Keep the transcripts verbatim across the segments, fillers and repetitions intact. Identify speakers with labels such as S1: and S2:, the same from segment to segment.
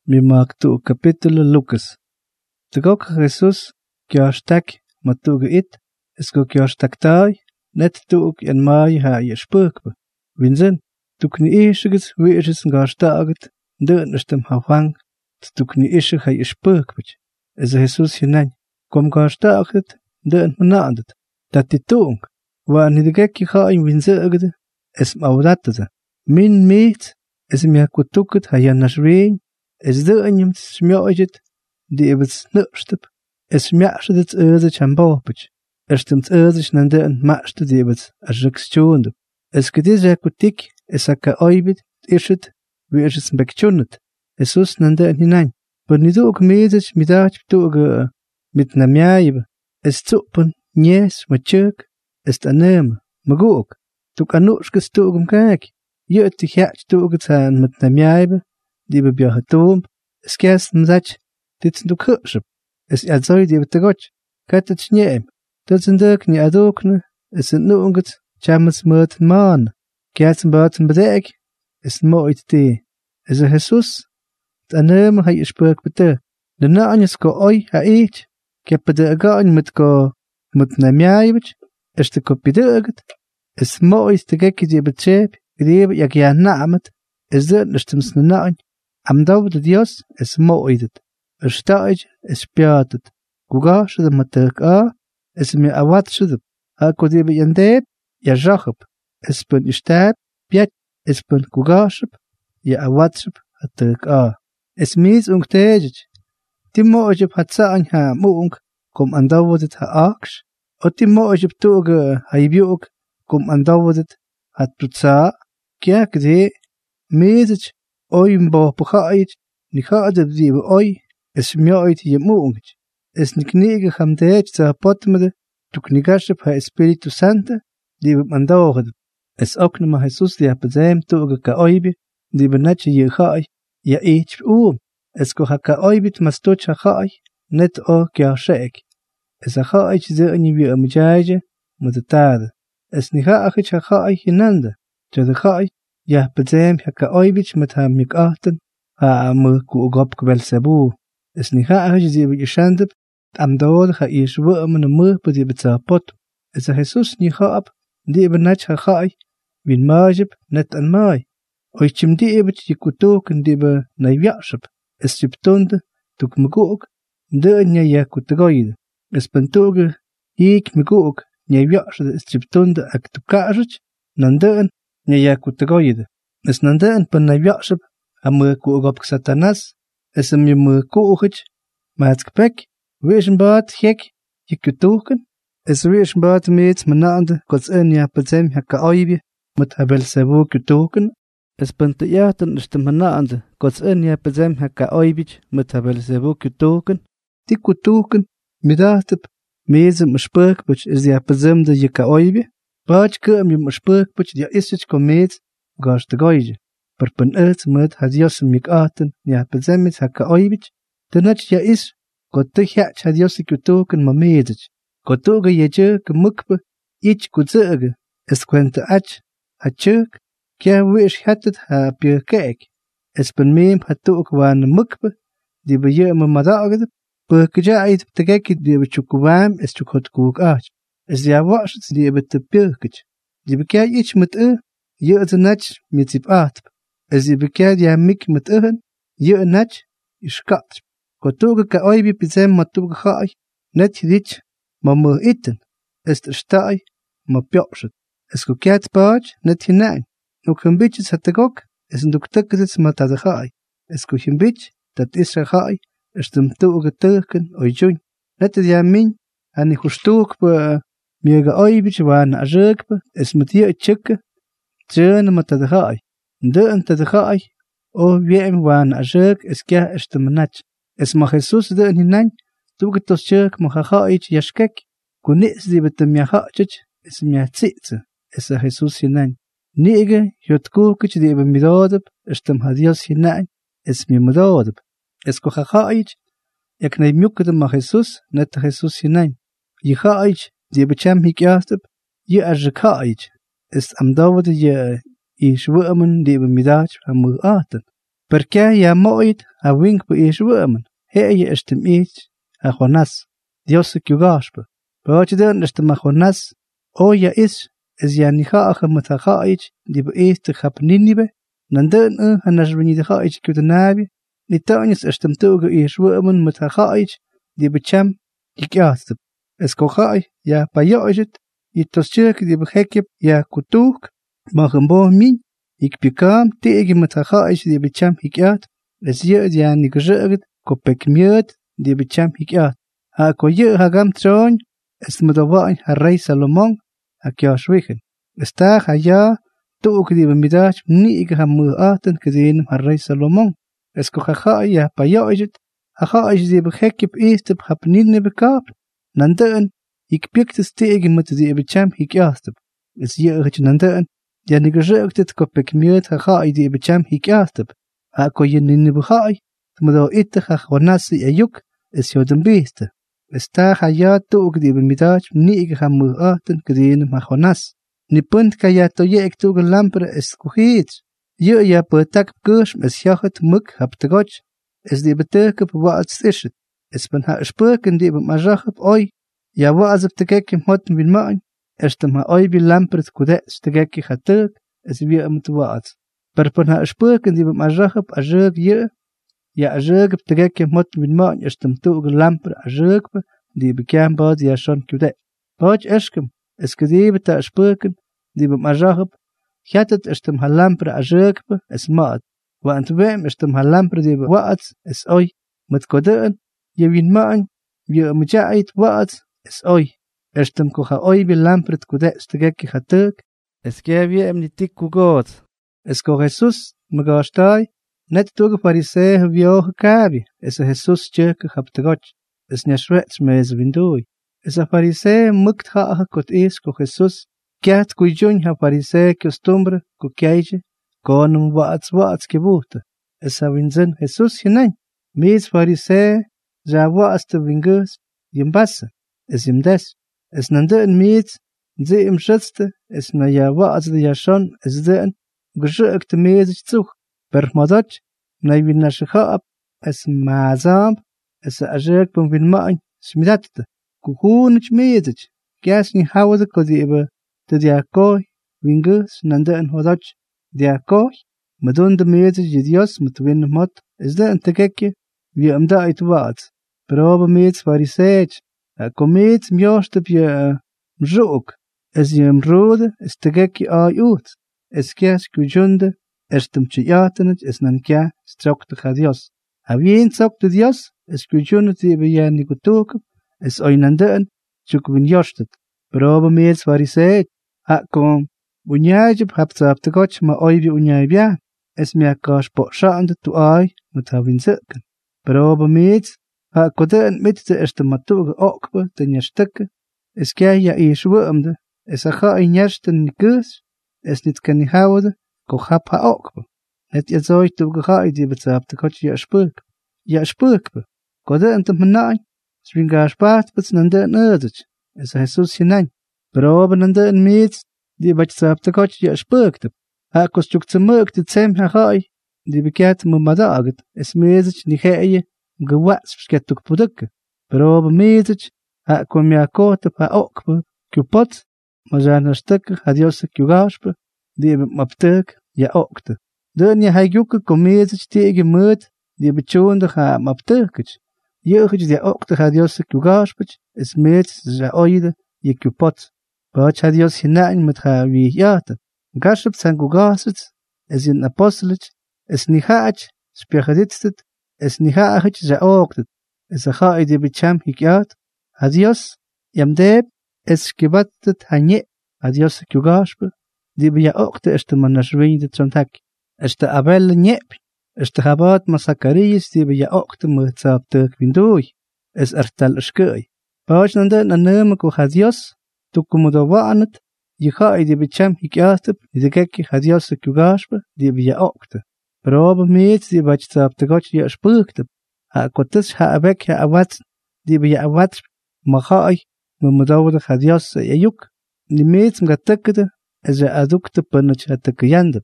S1: mi magtu capítulo Lucas. Tegok Jesús kyashtak matuga it, esko kyashtaktai, net tuk en mai ha je spurkbe. Winzen, tuk ni ishiget weeris ngashtaget, deun estem hafang, tuk ni ishig ha je spurkbech. Es Jesús hinan, kom gashtaget, deun menaandet. Dat die tung, waar ni de gekki ga in winzegde, es maudatete. Min meet, es mi hakutuket ha janasween, es deun jem smjoijet, die ebet snupstep, es mjashet euze chambopech. Er stemt euze nan deun machte die ebet ajekstjoende. Es gedis hakutik, es hakka oibit, ishet, wie es es bekchunet. Jesus nan deun hinan. Maar niet ook meezes met dat toege met namjaibe. Es zuppen, nies, met tjuk, es tanem, maar ook. Tuk anuskes toegem kijk. Je het die gaat toege zijn met namjaibe, die we bij het toom. Es kersten zat, dit zijn ook hupsep. Es ja zo die we te gotch. Kat het sneem. Dat zijn duk niet adokne. Es zijn noenget, chamas met man. Kersten buiten bedek. Es mooi te. Es a Jesus. Tanem ha je spurk bete. De naanjes ko oi ha eet. Ke pede gaan met ko met namjaibet. Es te kopideuget. Es mooi te gekke die betjep. Grebe jak ja namet. Es de nestems na naan. Am dav de Dios es mooi dit. Er staaj es piatet. Kuga shde matek a. Es me awat shde. Ha ko die yandeb ja jachop. Es pen istab piat. Es pen kuga shp. Ja awat shp atek a. Es mis ung teget. Die moojep hat saan ha moong, kom andawudet ha aks. O die moojep toge ha ibiuk, kom andawudet hat prutsa. Kijk de, meedet, oim bo pachait, ni gaadeb die we oi, es mjoit je moonget. Es ni knege ham teget sa potmede, tuk ni gashep ha Espiritu Sante, die we mandawudet. Es ook nema Jesus die ha bezem toge ka oibi, die we netje je gaai. Ja eet oom, es ko haka oibit mastoch haai, net o kya shek. Es a haai ze ani bi amjaje, mutade. Es ni haai haai hinande. Je de haai, ja bezem haka oibit met ha mikaten, ha am ku gop kwel sabu. Es ni haai ze bi shandep, am dood ha is wo men mo be di betapot. Es a Jesus ni haap, die benach haai, win majeb net an mai. Oy chim die ebet je kutok en die be na yashep. Es chiptonde, tuk mgook, de nya ya kutogoide. Es pentoge, ik mgook, nya yashep es chiptonde ak tukajich, nanden, nya ya kutogoide. Es nanden pen na yashep, am kuogop satanas, es am je kuogich, maatkpek, weeshenbaat gek, je kutoken. Es weeshenbaat meets menande, kots en ja pezem haka oibje, met habel sabo kutoken. Es pente jaten is de manaande, kots en ja pezem haka oibich, met habel sebo kutoken. Die kutoken, midatep, mezem spurkbich is ja pezem de jaka oibi. Baach kum je spurkbich, ja isich komeet, gaas de goije. Per pen uit met had jossem jik aten, ja pezem met haka oibich. De net ja is, kot te jach had josse kutoken ma medich. Kotoge je juk mukbe, ich kutzege, es kwente ach, ha juk. Kja wish hattet ha pje kijk. Es ben meem hat toek waan mukbe, die be je me madagde, perke jaait te gekke die be chukwaam es chukhot kook ach. Es ja washt die be te pirkich. Die be kja ich met e, je het natch met zip aat. Es die be kja ja mik met ehen, je natch is kat. Kotoge ka oibi pizem matuge gaai, net dit, ma mo itten. Es te staai, ma pjoshet. Es ko kjat baaj, net hinein. Ook een beetje het te gok, is een dokter zit met dat gaai. Es ko een beetje, dat is er gaai, is de toege turken oi join. Net het ja min, en ik gestook be, meer gaai beetje waar na jerkbe, is met hier het chikke, tjene met dat gaai. De en dat gaai, o wiem waar na jerk, is kja is de menach. Es mag Jesus de en hinein, toege tos jerk mag gaai jaskek, kunis die met hem ja gaatjech, is hem ja zitze, is er Jesus hinein. Nige, jot kookich die be midodeb, estem hadios hinein, es mi midodeb. Es ko haich, ek nei mjukde ma Jesus, net Jesus hinein. Je haich, die be cham hikyasteb, je as haich. Es am dawde je i shwumen die be midach am aten. Perkea ya moit a wink bu ish woman. Heye estem ich a Jonas. Dios se kyugaspe. Poch den estem a Jonas. O ya is is ya ni haage met ha gaich die bu eerste gap Ninive. Nan den e hanas wini de gaich kyutenabi. Ni tanyes estem toge ish woman met ha gaich die becham ikyast. Es ko gai ja pa yoit. Itos chirk die begekip ja kutuk. Mag een boom min. Ik bekam tegen met ha gaich die becham ikyat. Es je ja ni gezegd kopek miet die becham ikyat. Ha ko je ha gam tron. Es met wain ha rei Salomon. Ha kyashwichen. Esta ha ja tuk die bemidach ni ik ha mu aten gezien ha rei Salomon. Es ko ha ja pa yoit. Ha gaich die begekip eerst op hap niet bekap. Nandan ik pikte tegen met die becham ikyat. Es je het nandan. Ja ni gezegd het kopek miet ha gaich die becham ikyat. Ha ko je ni begai. Tmado itte ha Jonas ayuk es yo den beste. Esta ha ja tuk die bemidach ni ik ha mu aten gezien ha Jonas. Ni punt ka ja to je ek tuk lampere es kuhit. Je ja petak kurs es jachet muk hap te goch. Es die beteke op wat stishet. Es ben ha spurken die ma jachet oi. Ja was op te gekke motten wil maan. Estem ha oi bi lampert kudet te gekke hatuk. Es wie am te wat. Per pen ha spurken die ma jachet a jug je. Ja a jug op te gekke motten wil maan. Estem tuk lamper a jug die bekam bad ja schon kudet. Bad eskem. Es gedebe ta spurken die ma jachet. Gatet estem ha lamper a jug es maat. Want wem estem ha lamper die wat es oi. Met kodeen. Je win maan. Je mujait wat es oi. Estem ko ha oi bi lampret kudet te gekke hatuk. Es geef je em niet ku god. Es ko Jesus magastai. Net tuge farisee vio hakabi. Es a Jesus tjeke hap te god. Es nyashwets mez windoi. Es a farisee mukt ha ha kot is ko Jesus. Kiat ku jun ha farisee costumbre ku kieje. Konum waats waats gebote. Es a winzen Jesus hinein. Mees farisee ja waats te wingus. Jimbasse. Es im des. Es nande en meet. Ze im schützte. Es na ja waats de ja schon. Es deen. Geschuikte meezig zug. Per madach. Na win na shchaap. Es maazamb. Es a ajek pum win maan. Smidatte. Kukunich meezig. Gas ni hawade kodiebe. Te dia koi. Wingus nande en hodach. Dia koi. Madon de meezig je dios met win mat. Es deen te gekke. Wie am da it waats. Probe meets fariseech. A komeet mjost op je mzoek. Es je mrode is te gekje ai uit. Es kies kujunde. Estem chiatenet es nan kia strokte ga dios. A wien sokte dios. Es kujunde die be je nikutuk. Es oinanden. Chuk win jostet. Probe meets fariseech. A kom. Unjaajib hapte op te gotch ma oi wie unjaaj bia. Es mea kaas po shaande tu ai. Met ha win zirken. Probe meets. Ha kodeen met de eerste matuge okbe ten je stukken. Es kei ja ies wormde. Es a ga in jersten ni kus. Es niet kan ni houden. Ko hap ha okbe. Het je zoiets tuge ga i die betsaapte kot je spurk. Ja spurkbe. Kodeen te menai. Swinga spaat bets nande en eudich. Es a Jesus hinein. Probe nande en meets. Die betsaapte kot je spurkte. Ha kostuk te murk de tsem ha ga i. Die bekert me madaget. Es meezich ni geje. Gewats skettuk produkke. Probe meezich. Ha kom ja kote pa okbe. Kupot. Maar zijn er stukken had josse kugaspe. Die hebben maptuk ja okte. Dan je hij jukke kom meezich tegen meut. Die bechoonde ga maptukich. Jeugd die okte had josse kugaspech. Is meet ze oide je kupot. Bach had jos hinein met ga wie jate. Gashep zijn kugasets. Is in apostelich. Is niet haach. Spechaditstet. Es ni haachit ze ooktet. Es a gaa die becham hikiat. Adios. Yamdeb. Es gebattet hanje. Adios kugaspe. Die be ja ookte es te manashweide zontak. Es te abelle njep. Es te habat masakaris die be ja ookte met zaaptuk windoi. Es ertel skui. Paus nande na neme ko hadios. Tukumodo waanet. Je gaa die becham hikiatep. Die gekke hadios kugaspe. Die be ja ookte. Probe meet die wat je op de god je spurkte. Ha kotus ha abek ha awat die be je awat magai me modawde hadias je juk. Die meet mga tekde is je adukte punnetje het te kjande.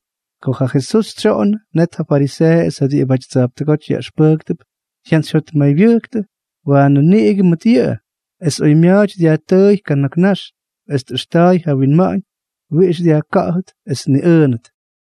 S1: Kocha Jesús tron, net ha Pharisees had die bach zabte got ja spurgte, jans hot mei wirkte, waan neige met je, es oi miaach dia tøy kan naknash, es stai ha win maan, wie is dia kaat, es ni ernet.